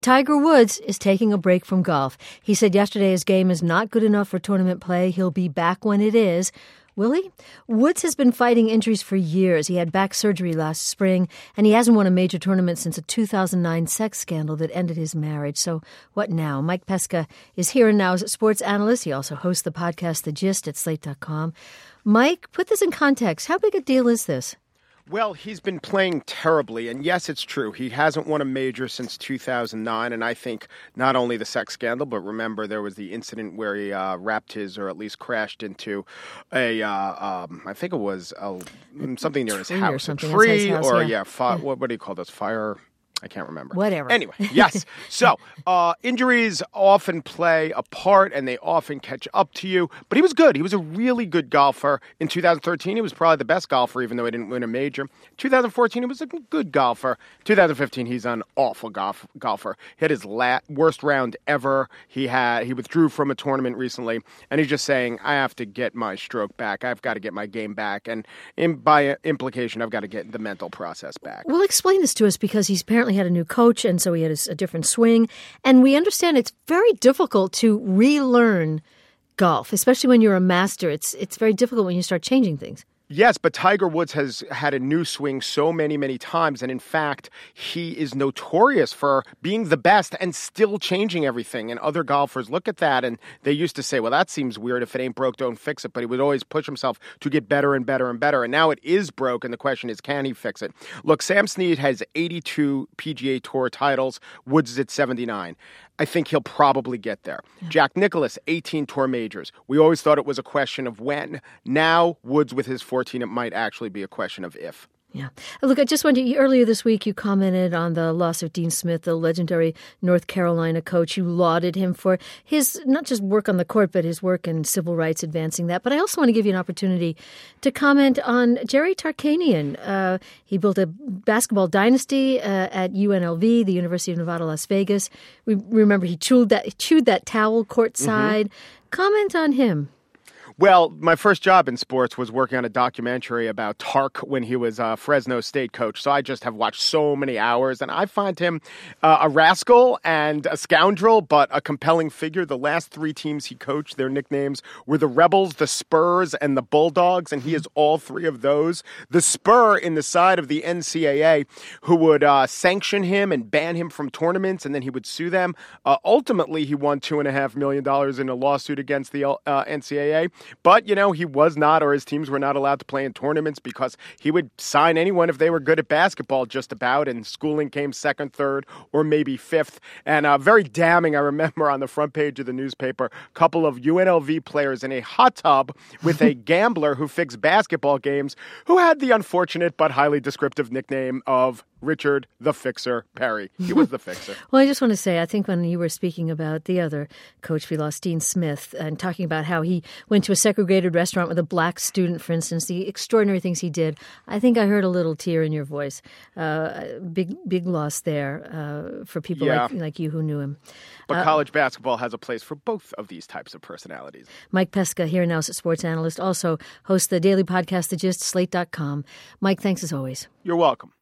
Tiger Woods is taking a break from golf. He said yesterday his game is not good enough for tournament play. He'll be back when it is. Will he? Woods has been fighting injuries for years. He had back surgery last spring, and he hasn't won a major tournament since a 2009 sex scandal that ended his marriage. So what now? Mike Pesca is here and now as a sports analyst. He also hosts the podcast The Gist at Slate.com. Mike, put this in context. How big a deal is this? Well, he's been playing terribly, and yes, it's true. He hasn't won a major since 2009, and I think not only the sex scandal, but remember there was the incident where he wrapped his, or at least crashed into a, I think it was something near his house. Or something. A tree, house, or yeah. What do you call those? Fire? I can't remember. Whatever. Anyway, yes. So injuries often play a part and they often catch up to you. But he was good. He was a really good golfer. In 2013, he was probably the best golfer, even though he didn't win a major. 2014, he was a good golfer. 2015, he's an awful golfer. He had his worst round ever. He withdrew from a tournament recently, and he's just saying, I have to get my stroke back. I've got to get my game back. And by implication, I've got to get the mental process back. Well, explain this to us, because he's apparently had a new coach, and so he had a different swing. And we understand it's very difficult to relearn golf, especially when you're a master. It's very difficult when you start changing things. Yes, but Tiger Woods has had a new swing so many, many times. And in fact, he is notorious for being the best and still changing everything. And other golfers look at that and they used to say, well, that seems weird. If it ain't broke, don't fix it. But he would always push himself to get better and better and better. And now it is broke. And the question is, can he fix it? Look, Sam Snead has 82 PGA Tour titles. Woods is at 79. I think he'll probably get there. Yeah. Jack Nicklaus, 18 tour majors. We always thought it was a question of when. Now, Woods with his 14, it might actually be a question of if. Yeah. Look, I just wanted to, earlier this week, you commented on the loss of Dean Smith, the legendary North Carolina coach. You lauded him for his, not just work on the court, but his work in civil rights, advancing that. But I also want to give you an opportunity to comment on Jerry Tarkanian. He built a basketball dynasty at UNLV, the University of Nevada, Las Vegas. We remember he chewed that towel courtside. Mm-hmm. Comment on him. Well, my first job in sports was working on a documentary about Tark when he was Fresno State coach. So I just have watched so many hours, and I find him a rascal and a scoundrel, but a compelling figure. The last three teams he coached, their nicknames were the Rebels, the Spurs, and the Bulldogs, and he is all three of those. The Spur in the side of the NCAA, who would sanction him and ban him from tournaments, and then he would sue them. Ultimately, he won $2.5 million in a lawsuit against the NCAA. But, he was not, or his teams were not allowed to play in tournaments because he would sign anyone if they were good at basketball, just about, and schooling came second, third, or maybe fifth. And very damning, I remember on the front page of the newspaper, a couple of UNLV players in a hot tub with a gambler who fixed basketball games, who had the unfortunate but highly descriptive nickname of Richard the Fixer Perry. He was the fixer. Well, I just want to say, I think when you were speaking about the other coach we lost, Dean Smith, and talking about how he went to a segregated restaurant with a black student, for instance, the extraordinary things he did, I think I heard a little tear in your voice. Big loss there for people like you who knew him. But college basketball has a place for both of these types of personalities. Mike Pesca, here now as a sports analyst, also hosts the daily podcast, The Gist, Slate.com. Mike, thanks as always. You're welcome.